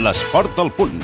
l'esport al punt.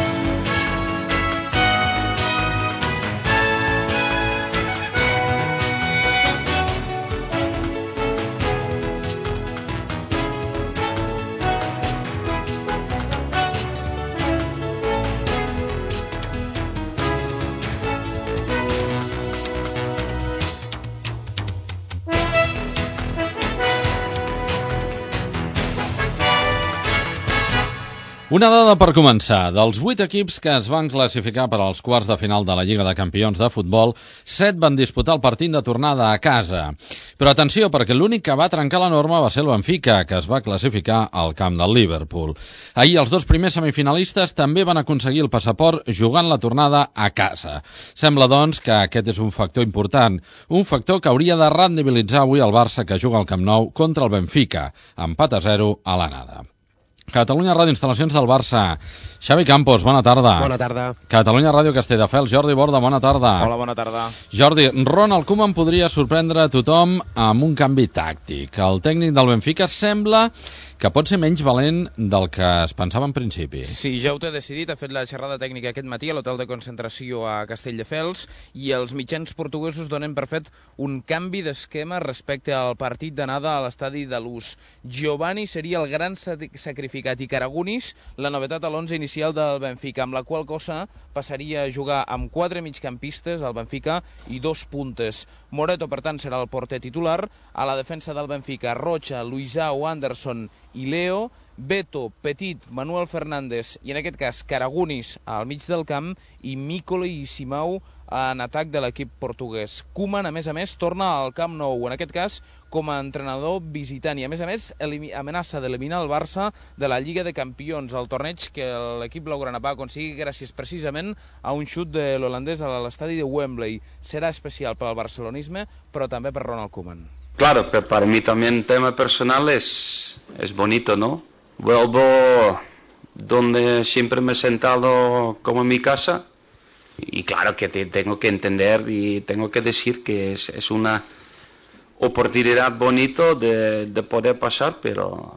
Una dada per començar. Dels 8 equips que es van classificar per als quarts de final de la Lliga de Campions de futbol, 7 van disputar el partit de tornada a casa. Però atenció, perquè l'únic que va trencar la norma va ser el Benfica, que es va classificar al camp del Liverpool. Ahir els 2 primers semifinalistes també van aconseguir el passaport jugant la tornada a casa. Sembla, doncs, que aquest és un factor important, un factor que hauria de rendibilitzar avui el Barça, que juga al Camp Nou contra el Benfica, empat a 0 a l'anada. Catalunya Ràdio, instal·lacions del Barça. Xavi Campos, bona tarda. Bona tarda. Catalunya Ràdio, Castelldefels, Jordi Borda, bona tarda. Hola, bona tarda. Jordi, Ronald Koeman podria sorprendre a tothom amb un canvi tàctic. El tècnic del Benfica sembla que pot ser menys valent del que es pensava en principi. Sí, ja ho té decidit, ha fet la xerrada tècnica aquest matí a l'hotel de concentració a Castelldefels i els mitjans portuguesos donen per fet un canvi d'esquema respecte al partit d'anada a l'estadi de Luz. Giovanni seria el gran sacrificat i Karagunis la novetat a l'11 inicial del Benfica, amb la qual cosa passaria a jugar amb 4 migcampistes al Benfica i 2 puntes. Moreto, per tant, serà el porter titular. A la defensa del Benfica, Rocha, Luisao, Anderson i Leo, Beto, Petit, Manuel Fernández i en aquest cas Karagunis al mig del camp i Mícolo i Simão en atac de l'equip portuguès. Koeman, a més, torna al Camp Nou, en aquest cas com a entrenador visitant i a més amenaça d'eliminar el Barça de la Lliga de Campions, el torneig que l'equip blaugrana va aconseguir gràcies precisament a un xut de l'holandès a l'estadi de Wembley. Serà especial per al barcelonisme, però també per Ronald Koeman. Claro, pero para mí también el tema personal es bonito, ¿no? Vuelvo donde siempre me he sentado como en mi casa y claro que tengo que entender y tengo que decir que es una oportunidad bonita de poder pasar, pero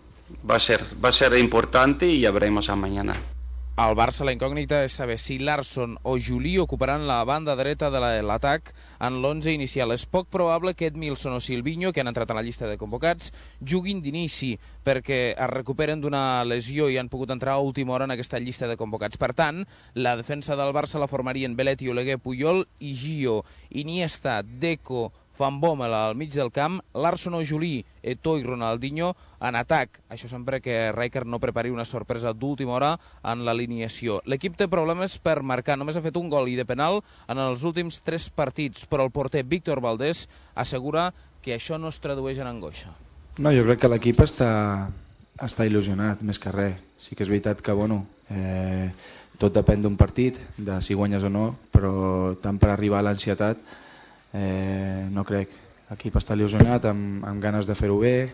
va a ser importante y ya veremos a mañana. Al Barça la incògnita és saber si Larsson o Juli ocuparan la banda dreta de l'atac en l'11 inicial. És poc probable que Edmilson o Silvinho, que han entrat a la llista de convocats, juguin d'inici perquè es recuperen d'una lesió i han pogut entrar a última hora en aquesta llista de convocats. Per tant, la defensa del Barça la formarien Belletti, Oleguer, Puyol i Gio. Iniesta, Deco, Van Bommel al mig del camp, Larsson o Juli, Eto'o i Ronaldinho en atac. Això sempre que Rijkaard no prepari una sorpresa d'última hora en l'alineació. L'equip té problemes per marcar, només ha fet un gol i de penal en els últims 3 partits, però el porter Víctor Valdés assegura que això no es tradueix en angoixa. No, jo crec que l'equip està il·lusionat, més que res. Sí que és veritat que, tot depèn d'un partit, de si guanyes o no, però tant per arribar a l'ansietat no crec. L'equip està il·lusionat, amb ganes de fer-ho bé,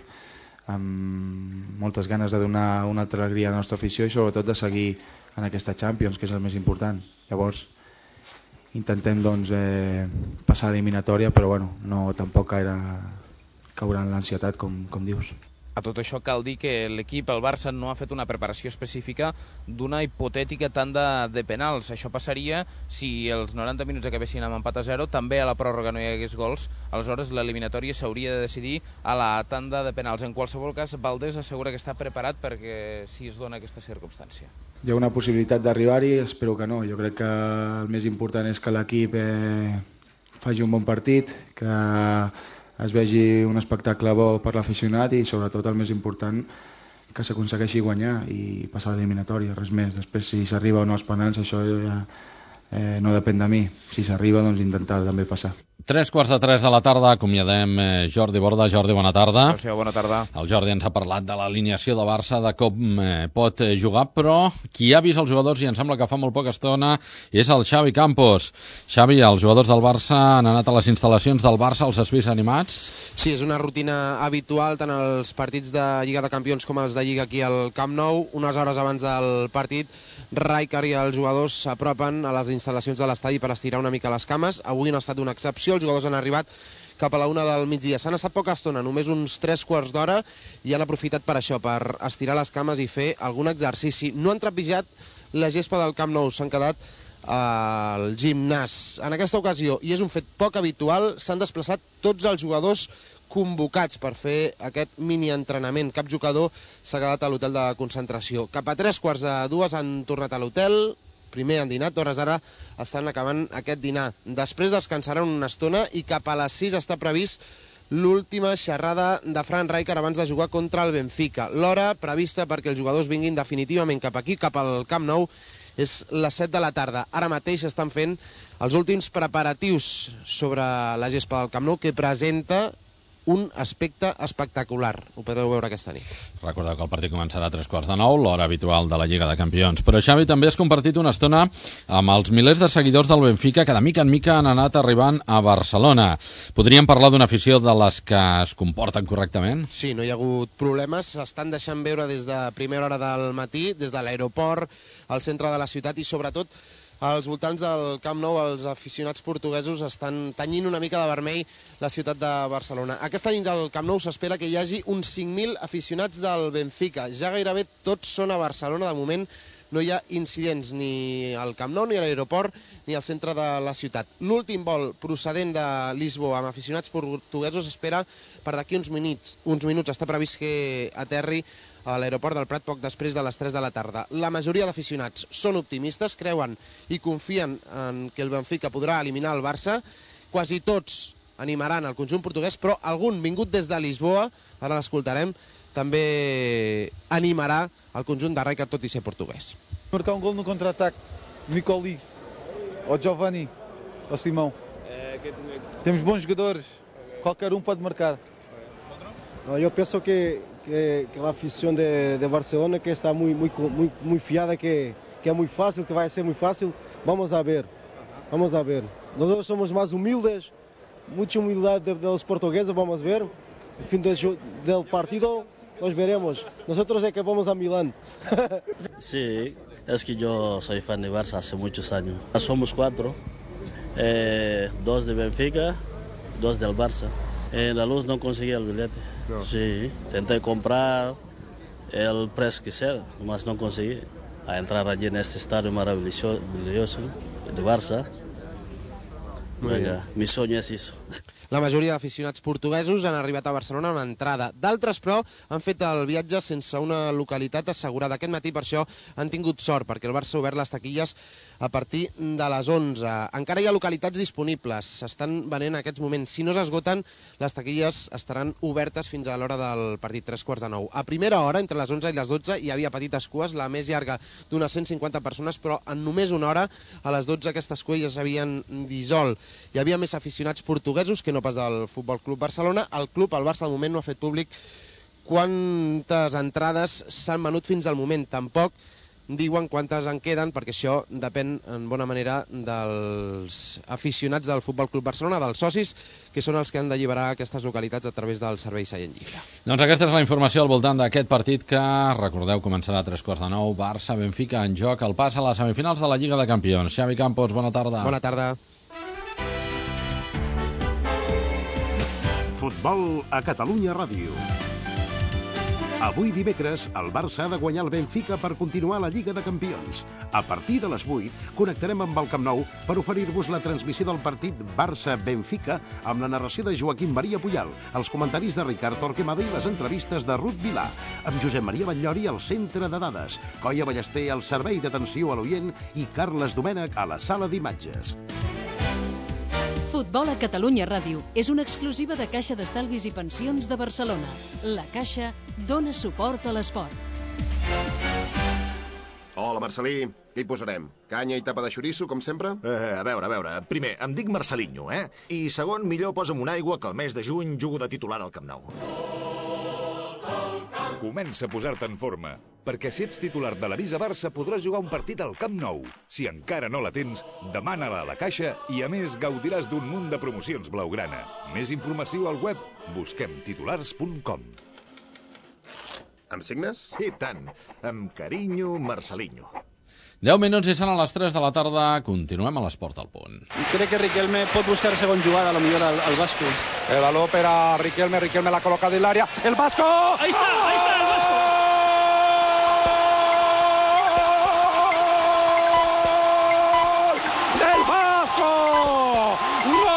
amb moltes ganes de donar una altra alegria a la nostra afició i sobretot de seguir en aquesta Champions, que és el més important. Llavors intentem passar l'eliminatòria, però no tampoc caure en l'ansietat com dius. A tot això cal dir que l'equip, el Barça, no ha fet una preparació específica d'una hipotètica tanda de penals. Això passaria si els 90 minuts acabessin amb empat a 0, també a la pròrroga no hi hagués gols, aleshores l'eliminatòria s'hauria de decidir a la tanda de penals. En qualsevol cas, Valdés assegura que està preparat perquè si es dona aquesta circumstància. Hi ha una possibilitat d'arribar-hi, espero que no. Jo crec que el més important és que l'equip faci un bon partit, que es vegi un espectacle bo per l'aficionat i sobretot el més important que s'aconsegueixi guanyar i passar l'eliminatòria, res més. Després si s'arriba o no als penals això ja no depèn de mi. Si s'arriba doncs intentar també passar. 3:45 de la tarda, acomiadem Jordi Borda. Jordi, bona tarda. Gràcies, bona tarda. El Jordi ens ha parlat de l'alineació de Barça, de com pot jugar, però qui ha vist els jugadors, i em sembla que fa molt poca estona, és el Xavi Campos. Xavi, els jugadors del Barça han anat a les instal·lacions del Barça, els has vist animats? Sí, és una rutina habitual, tant els partits de Lliga de Campions com els de Lliga aquí al Camp Nou. Unes hores abans del partit, Rijkaard i els jugadors s'apropen a les instal·lacions de l'estadi per estirar una mica les cames. Avui no ha estat una excepció, els jugadors han arribat cap a la 1 del migdia. S'han estat poca estona, només uns 3 quarts d'hora, i han aprofitat per això, per estirar les cames i fer algun exercici. No han trepitjat la gespa del Camp Nou, s'han quedat al gimnàs. En aquesta ocasió, i és un fet poc habitual, s'han desplaçat tots els jugadors convocats per fer aquest mini-entrenament. Cap jugador s'ha quedat a l'hotel de concentració. Cap a 3:45 han tornat a l'hotel, primer han dinat, d'hores d'ara estan acabant aquest dinar. Després descansaran una estona i cap a les 6 està previst l'última xerrada de Frank Rijkaard abans de jugar contra el Benfica. L'hora prevista perquè els jugadors vinguin definitivament cap aquí, cap al Camp Nou, és les 7 de la tarda. Ara mateix estan fent els últims preparatius sobre la gespa del Camp Nou, que presenta un aspecte espectacular. Ho podreu veure aquesta nit. Recordeu que el partit començarà a 9:15, l'hora habitual de la Lliga de Campions. Però Xavi també has compartit una estona amb els milers de seguidors del Benfica que de mica en mica han anat arribant a Barcelona. Podríem parlar d'una afició de les que es comporten correctament? Sí, no hi ha hagut problemes. S'estan deixant veure des de primera hora del matí, des de l'aeroport, al centre de la ciutat, i sobretot als voltants del Camp Nou els aficionats portuguesos estan tenyint una mica de vermell la ciutat de Barcelona. Aquesta nit al Camp Nou s'espera que hi hagi uns 5.000 aficionats del Benfica. Ja gairebé tots són a Barcelona. De moment no hi ha incidents ni al Camp Nou, ni a l'aeroport, ni al centre de la ciutat. L'últim vol procedent de Lisboa amb aficionats portuguesos espera per d'aquí uns minuts. Està previst que aterri a l'aeroport del Prat poc després de les 3 de la tarda. La majoria d'aficionats són optimistes, creuen i confien en que el Benfica podrà eliminar el Barça. Quasi tots animaran el conjunt portuguès, però algun vingut des de Lisboa, ara l'escoltarem, també animarà el conjunt de Rijkaard, tot i ser portuguès. Marcar un gol no contra-ataque, Micoli, ou Giovanni, ou Simão. Temos bons jogadores, qualquer pode marcar. Eu penso que a afición de Barcelona que está muy fiada, que es muy fácil, que va a ser muy fácil. Vamos a ver. Nosotros somos más humildes, mucha humildad de los portugueses, vamos a ver. El fin del partido los veremos. Nosotros es que vamos a Milán. Sí, es que yo soy fan de Barça hace muchos años. Somos 4, 2 de Benfica, 2 del Barça. En la luz no conseguí el billete. No. Sí, intenté comprar el precio que sea, mas no conseguí. A entrar allí en este estadio maravilloso de Barça. Venga, mi sueño es eso. La majoria d'aficionats portuguesos han arribat a Barcelona amb entrada. D'altres, però, han fet el viatge sense una localitat assegurada. Aquest matí, per això, han tingut sort, perquè el Barça ha obert les taquilles a partir de les 11. Encara hi ha localitats disponibles. S'estan venent en aquests moments. Si no s'esgoten, les taquilles estaran obertes fins a l'hora del partit, 9:15. A primera hora, entre les 11 i les 12, hi havia petites cues, la més llarga d'unes 150 persones, però en només una hora, a les 12, aquestes cues ja s'havien dissolt. Hi havia més aficionats portuguesos que no pas del Futbol Club Barcelona. El club, el Barça, de moment no ha fet públic quantes entrades s'han venut fins al moment. Tampoc diuen quantes en queden, perquè això depèn en bona manera dels aficionats del Futbol Club Barcelona, dels socis, que són els que han d'alliberar aquestes localitats a través del servei Seient Lliure. Doncs aquesta és la informació al voltant d'aquest partit que, recordeu, començarà a 9:15. Barça-Benfica en joc, el pas a les semifinals de la Lliga de Campions. Xavi Campos, bona tarda. Bona tarda. Futbol a Catalunya Ràdio. Avui dimecres, el Barça ha de guanyar el Benfica per continuar la Lliga de Campions. A partir de les 8, connectarem amb el Camp Nou per oferir-vos la transmissió del partit Barça-Benfica amb la narració de Joaquim Maria Puyal, els comentaris de Ricard Torquemada i les entrevistes de Ruth Vilà, amb Josep Maria Batllori al centre de dades, Coia Ballester al servei d'atenció a l'oient i Carles Domènech a la sala d'imatges. Futbol a Catalunya Ràdio és una exclusiva de Caixa d'Estalvis i Pensions de Barcelona. La Caixa dona suport a l'esport. Hola, Marcelí. Què hi posarem? Canya i tapa de xoriço, com sempre? A veure. Primer, em dic Marcelinho, I segon, millor posa'm una aigua que el mes de juny jugo de titular al Camp Nou. Comença a posar-te en forma, perquè si ets titular de la Visa Barça podràs jugar un partit al Camp Nou. Si encara no la tens, demana-la a la Caixa i a més gaudiràs d'un munt de promocions blaugrana. Més informació al web busquemtitulars.com. Em signes? I tant, amb carinyo, Marcelinho. 10 minuts i seran a les 3 de la tarda. Continuem a l'Esport al Punt. Crec que Riquelme pot buscar segon jugada, a lo millor al Vasco. El baló per a Riquelme, Riquelme l'ha col·locat en l'àrea. El Vasco! Ahí está el Vasco! ¡Del Vasco! ¡Gol!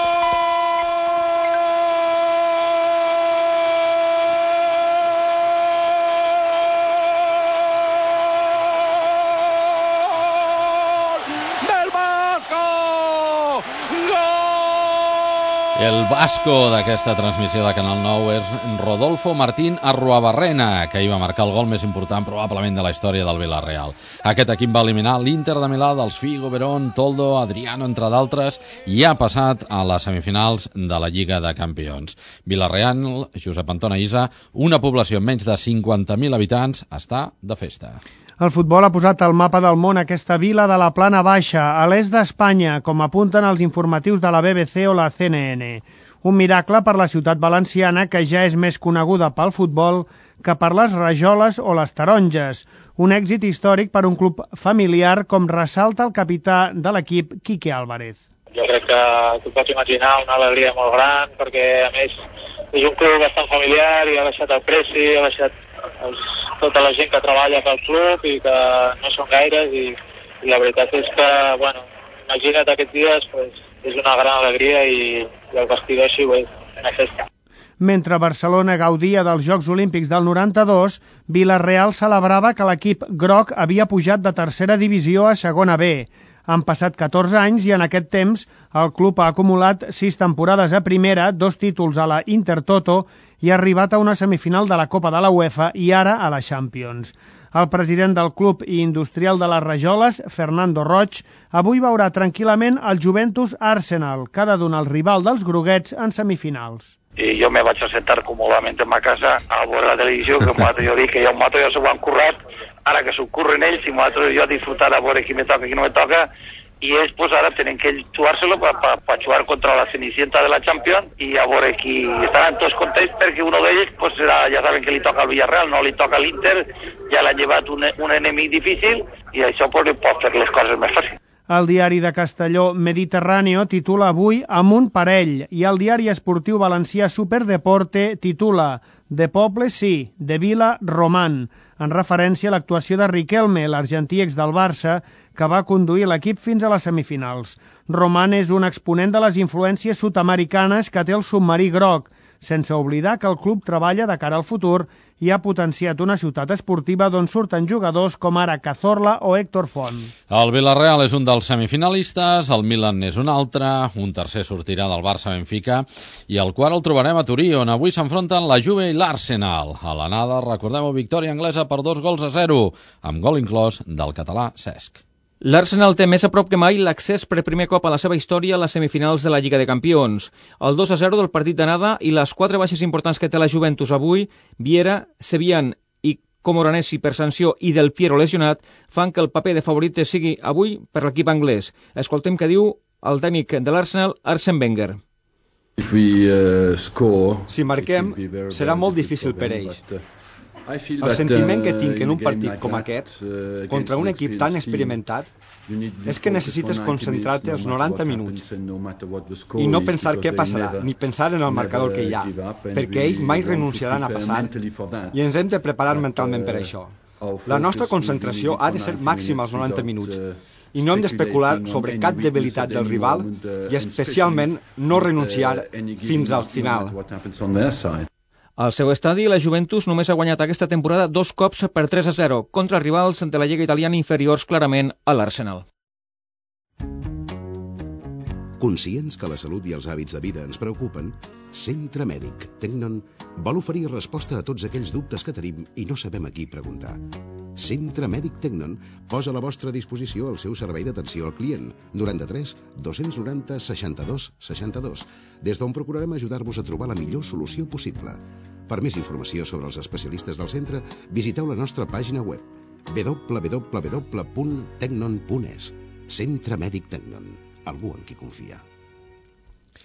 El Vasco d'aquesta transmissió de Canal 9 és Rodolfo Martín Arruabarrena, que hi va marcar el gol més important probablement de la història del Villarreal. Aquest equip va eliminar l'Inter de Milà dels Figo, Verón, Toldo, Adriano, entre d'altres, i ha passat a les semifinals de la Lliga de Campions. Villarreal, Josep Antona Isa, una població amb menys de 50.000 habitants, està de festa. El futbol ha posat al mapa del món aquesta vila de la Plana Baixa, a l'est d'Espanya, com apunten els informatius de la BBC o la CNN. Un miracle per la ciutat valenciana, que ja és més coneguda pel futbol que per les rajoles o les taronges. Un èxit històric per un club familiar, com ressalta el capità de l'equip, Quique Álvarez. Jo crec que tu pots imaginar una alegria molt gran, perquè a més és un club bastant familiar i ha deixat el Presi, ha deixat tota la gent que treballa pel club i que no són gaires i la veritat és que, bueno, imagina't aquests dies, pues, és una gran alegria i el vestidor així ho és, una festa. Mentre Barcelona gaudia dels Jocs Olímpics del 92, Villarreal celebrava que l'equip groc havia pujat de tercera divisió a segona B. Han passat 14 anys i en aquest temps el club ha acumulat 6 temporades a primera, 2 títols a la Intertoto i ha arribat a una semifinal de la Copa de la UEFA i ara a la Champions. El president del club i industrial de les Rajoles, Fernando Roig, avui veurà tranquil·lament el Juventus Arsenal, que ha de donar el rival dels groguets en semifinals. I jo me vaig a sentar còmodament en ma casa a veure la televisió, que jo dic que ja s'ho han currat, ara que s'ho curren ells i jo disfrutar a veure qui me toca i qui no me toca, i ells pues, ara tenen que jugar-se-lo per jugar contra la Cenicienta de la Champions i a veure qui estaran tots contents perquè un d'ells pues, ja saben que li toca al Villarreal, no li toca a l'Inter, ja l'han llevat un enemic difícil i això pues, li pot fer les coses més fàcils. El diari de Castelló Mediterráneo titula avui Amunt parell i el diari esportiu valencià Superdeporte titula De poble sí, de vila roman, en referència a l'actuació de Riquelme, l'argentí ex del Barça, que va conduir l'equip fins a les semifinals. Roman és un exponent de les influències sud-americanes que té el submarí groc, sense oblidar que el club treballa de cara al futur i ha potenciat una ciutat esportiva d'on surten jugadors com ara Cazorla o Héctor Font. El Villarreal és un dels semifinalistes, el Milan és un altre, un tercer sortirà del Barça-Benfica i el quart el trobarem a Turí, on avui s'enfronten la Juve i l'Arsenal. A l'anada, recordem-ho, victòria anglesa per 2-0, amb gol inclòs del català Cesc. L'Arsenal té més a prop que mai l'accés per primer cop a la seva història a les semifinals de la Lliga de Campions. El 2-0 del partit d'anada i les 4 baixes importants que té la Juventus avui, Viera, Sevian i Comoranesi per sanció i Del Piero lesionat, fan que el paper de favorit sigui avui per l'equip anglès. Escoltem què diu el tècnic de l'Arsenal, Arsène Wenger. Si marquem, serà molt difícil per ells. El sentiment que tinc en un partit com aquest, contra un equip tan experimentat, és que necessites concentrar-te els 90 minuts i no pensar què passarà, ni pensar en el marcador que hi ha, perquè ells mai renunciaran a passar i ens hem de preparar mentalment per això. La nostra concentració ha de ser màxima als 90 minuts i no hem d'especular sobre cap debilitat del rival i especialment no renunciar fins al final. Al seu estadi, la Juventus només ha guanyat aquesta temporada 2 cops per 3-0 contra rivals de la Lliga italiana inferiors clarament a l'Arsenal. Conscients que la salut i els hàbits de vida ens preocupen, Centre Mèdic Tecnon vol oferir resposta a tots aquells dubtes que tenim i no sabem a qui preguntar. Centre Mèdic Tecnon posa a la vostra disposició el seu servei d'atenció al client 93 290 62 62, des d'on procurarem ajudar-vos a trobar la millor solució possible. Per més informació sobre els especialistes del centre, visiteu la nostra pàgina web www.tecnon.es. Centre Mèdic Tecnon. Algú en qui confia.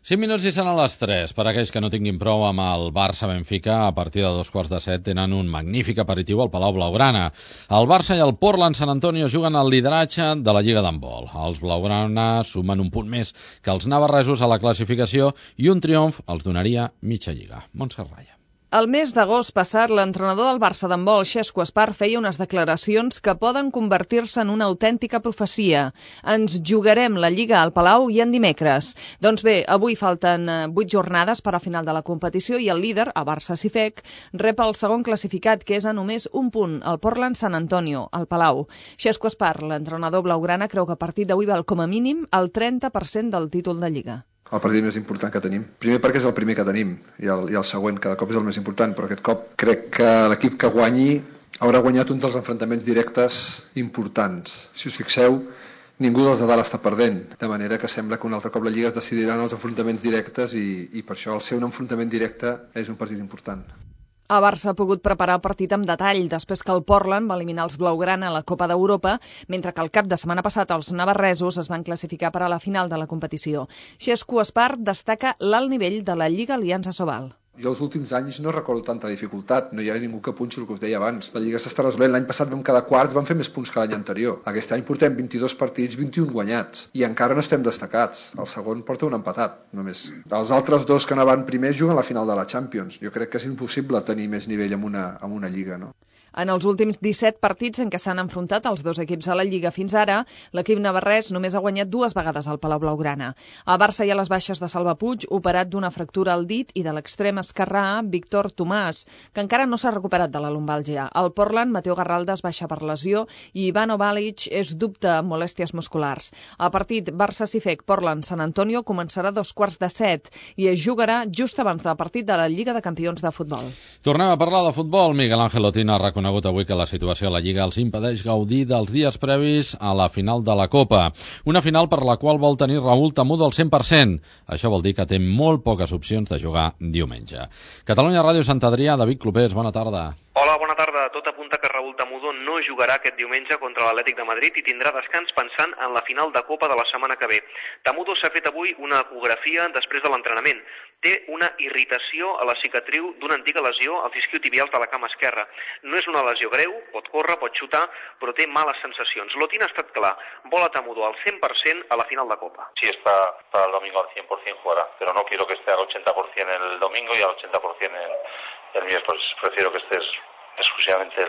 5 minuts i seran les 3. Per aquells que no tinguin prou amb el Barça-Benfica, a partir de 7:15 tenen un magnífic aperitiu al Palau Blaugrana. El Barça i el Portland Sant Antonio juguen al lideratge de la Lliga d'handbol. Els Blaugrana sumen un punt més que els navarresos a la classificació i un triomf els donaria mitja lliga. Montserrat Raya. El mes d'agost passat, l'entrenador del Barça d'handbol, Xesco Espar, feia unes declaracions que poden convertir-se en una autèntica profecia. Ens jugarem la Lliga al Palau i en dimecres. Doncs bé, avui falten 8 jornades per a final de la competició i el líder, a Barça Cifec, rep el segon classificat, que és a només un punt, el Portland Sant Antonio, al Palau. Xesco Espar, l'entrenador blaugrana, creu que a partir d'avui val com a mínim el 30% del títol de Lliga. El partit més important que tenim. Primer perquè és el primer que tenim i el següent cada cop és el més important, però aquest cop crec que l'equip que guanyi haurà guanyat un dels enfrontaments directes importants. Si us fixeu, ningú dels de dalt està perdent, de manera que sembla que un altre cop la Lliga es decidirà en els enfrontaments directes i per això el ser un enfrontament directe és un partit important. El Barça ha pogut preparar el partit amb detall després que el Portland va eliminar els blaugrana a la Copa d'Europa, mentre que el cap de setmana passat els navarresos es van classificar per a la final de la competició. Xesco Espar destaca l'alt nivell de la Lliga Aliança Sobal. Jo els últims anys no recordo tanta dificultat, no hi ha ningú que punxi el que us deia abans. La Lliga s'està resolent, l'any passat vam quedar quarts, vam fer més punts que l'any anterior. Aquest any portem 22 partits, 21 guanyats, i encara no estem destacats. El segon porta un empatat, només. Els altres dos que anaven primers juguen a la final de la Champions. Jo crec que és impossible tenir més nivell en una Lliga, no? En els últims 17 partits en què s'han enfrontat els dos equips a la Lliga fins ara, l'equip navarrès només ha guanyat 2 vegades al Palau Blaugrana. A Barça hi ha les baixes de Salva Puig, operat d'una fractura al dit, i de l'extrem esquerrà, Víctor Tomàs, que encara no s'ha recuperat de la lumbàlgia. Al Portland, Mateo Garralda es baixa per lesió i Ivano Balic és dubte amb molèsties musculars. El partit Barça-Cifec-Portland Sant Antonio començarà a 6:45 i es jugarà just abans del partit de la Lliga de Campions de Futbol. Tornem a parlar de futbol. Miguel Ángel Otín ha reconegut avui que la situació a la Lliga els impedeix gaudir dels dies previs a la final de la Copa. Una final per la qual vol tenir Raúl Tamudo al 100%. Això vol dir que té molt poques opcions de jugar diumenge. Catalunya Ràdio Sant Adrià, David Clopés, bona tarda. Hola, bona tarda. Tot apunta que Raúl Tamudo no jugarà aquest diumenge contra l'Atlètic de Madrid i tindrà descans pensant en la final de Copa de la setmana que ve. Tamudo s'ha fet avui una ecografia després de l'entrenament. Té una irritació a la cicatriu d'una antiga lesió als isquiotibials de la cama esquerra. No és una lesió greu, pot córrer, pot xutar, però té males sensacions. L'Otín ha estat clar, vol a Tamudo al 100% a la final de Copa. Sí, está para el domingo al 100% jugará, pero no quiero que esté al 80% el domingo y al 80% el miércoles. Prefiero que estés exclusivamente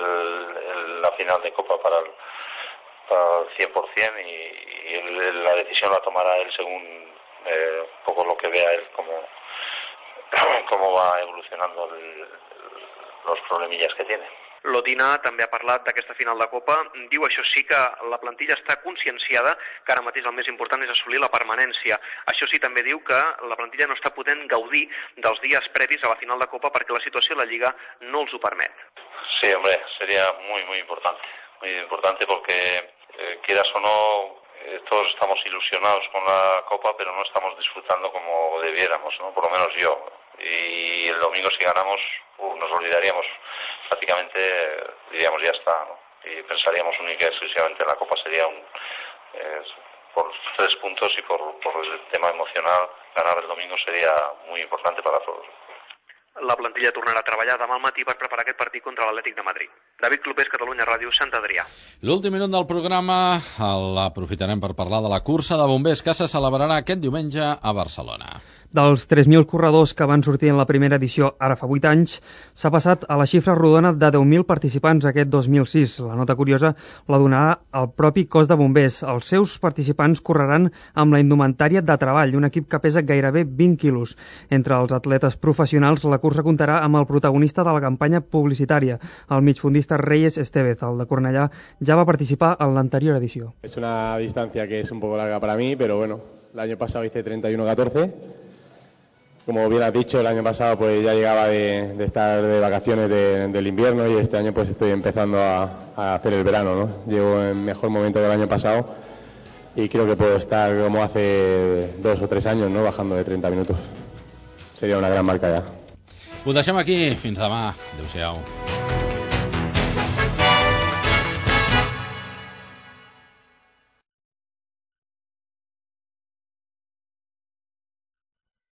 la final de Copa para el 100% y la decisión la tomará él según un poco lo que vea él, cómo va evolucionando los problemillas que tiene. L'Otina també ha parlat d'aquesta final de Copa. Diu, això sí, que la plantilla està conscienciada que ara mateix el més important és assolir la permanència. Això sí, també diu que la plantilla no està podent gaudir dels dies previs a la final de Copa perquè la situació a la Lliga no els ho permet. Sí, hombre, sería muy importante porque quieras o no, todos estamos ilusionados con la Copa, pero no estamos disfrutando como debiéramos, ¿no? Por lo menos yo. Y el domingo si ganamos, nos olvidaríamos prácticamente, diríamos ya está, ¿no? Y pensaríamos única y exclusivamente en la Copa. Sería por 3 puntos y por el tema emocional, ganar el domingo sería muy importante para todos. La plantilla tornarà a treballar demà al matí per preparar aquest partit contra l'Atlètic de Madrid. David Clopés, Catalunya Ràdio, Sant Adrià. L'últim minut del programa l'aprofitarem per parlar de la cursa de bombers que se celebrarà aquest diumenge a Barcelona. Dels 3.000 corredors que van sortir en la primera edició, ara fa 8 anys, s'ha passat a la xifra rodona de 10.000 participants aquest 2006. La nota curiosa la donarà el propi cos de bombers. Els seus participants correran amb la indumentària de treball, un equip que pesa gairebé 20 quilos. Entre els atletes professionals, la cursa comptarà amb el protagonista de la campanya publicitària, el migfondista Reyes Estevez. El de Cornellà ja va participar en l'anterior edició. Es una distancia que es un poco larga para mí, pero bueno, el año pasado hice 31:14. Como bien has dicho, el año pasado pues ya llegaba de estar de vacaciones del invierno y este año pues estoy empezando a hacer el verano, ¿no? Llevo en mejor momento del año pasado y creo que puedo estar como hace 2 o 3 años, ¿no? Bajando de 30 minutos. Sería una gran marca ya. Ho deixem aquí. Fins demà. Adéu-siau.